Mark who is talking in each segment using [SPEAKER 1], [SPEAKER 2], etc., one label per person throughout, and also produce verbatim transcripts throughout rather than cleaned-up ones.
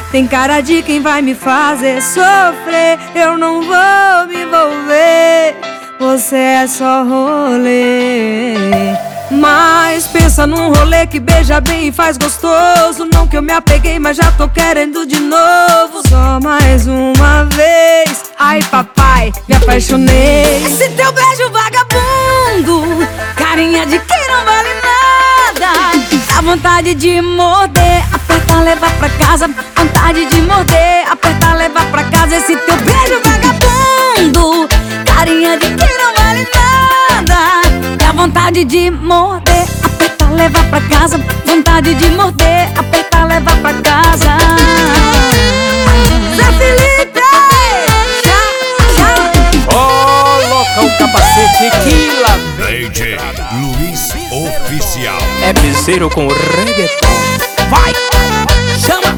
[SPEAKER 1] tem cara de quem vai me fazer sofrer. Eu não vou me envolver, você é só rolê. Mas pensa num rolê que beija bem e faz gostoso. Não que eu me apeguei, mas já tô querendo de novo. Só mais uma vez. Ai papai, me apaixonei. Esse teu beijo vagabundo, carinha de quem não vale nada. Dá vontade de morder, apertar, levar pra casa. Vontade de morder, apertar, levar pra casa. Esse teu beijo vagabundo, carinha de quem não vale nada. Dá vontade de morder, apertar, levar pra casa. Vontade de morder, apertar, levar pra casa. Zé Felipe!
[SPEAKER 2] Coloca o capacete que lá
[SPEAKER 3] D J Luiz Oficial.
[SPEAKER 2] é piseiro com reggaeton. Vai! Chama!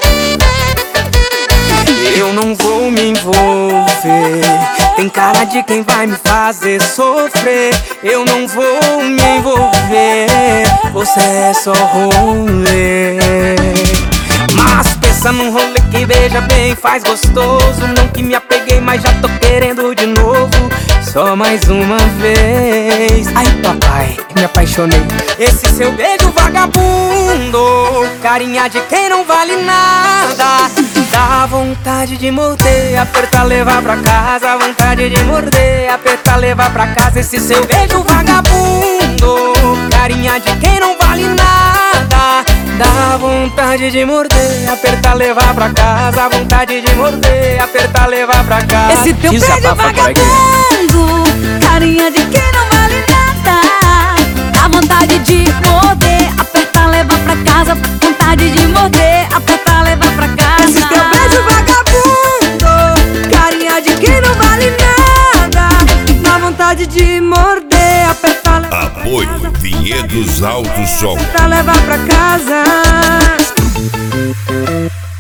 [SPEAKER 4] Eu não vou me envolver, tem cara de quem vai me fazer sofrer. Eu não vou me envolver, você é só rolê. Mas pensa num rolê que beija bem, faz gostoso. Não que me apeguei, mas já tô querendo de novo. Só mais uma vez.
[SPEAKER 2] Ai papai, me apaixonei.
[SPEAKER 4] Esse seu beijo vagabundo, carinha de quem não vale nada. Dá vontade de morder, apertar, levar pra casa. Vontade de morder, apertar, levar pra casa. Esse seu beijo vagabundo, carinha de quem não vale nada. Dá vontade de morder, apertar, levar pra casa. Vontade de morder, apertar, levar pra casa.
[SPEAKER 1] Esse teu beijo vagabundo, carinha de quem não vale nada. Dá vontade de morder, apertar, levar pra casa. Vontade de morder, apertar, levar pra casa. Esse teu beijo vagabundo, carinha de quem não vale nada. Dá vontade de morder, apertar, levar pra casa.
[SPEAKER 3] Apoio Vinhedos Alto Som.
[SPEAKER 1] Apertar, levar pra casa.